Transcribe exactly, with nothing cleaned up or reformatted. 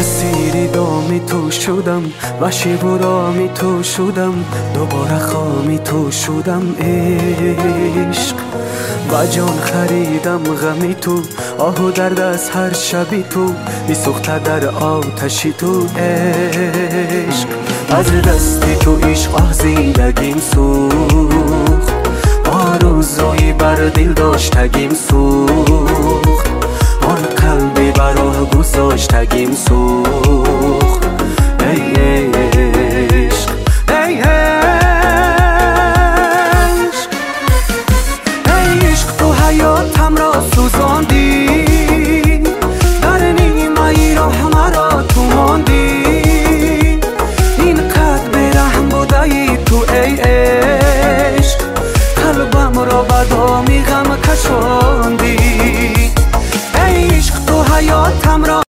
اسیری دامی تو شدم، وحشی بودامی تو شدم، دوباره خامی تو شدم عشق. و جان خریدم غمی تو، آه و درد از هر شبی تو، میسوخته در آتشی تو عشق. از دستی تو عشق آه زندگیم سوخت، آرزوی بر دل داشتگیم سوخت، آن قلبی براه گذاشتگیم سوخت.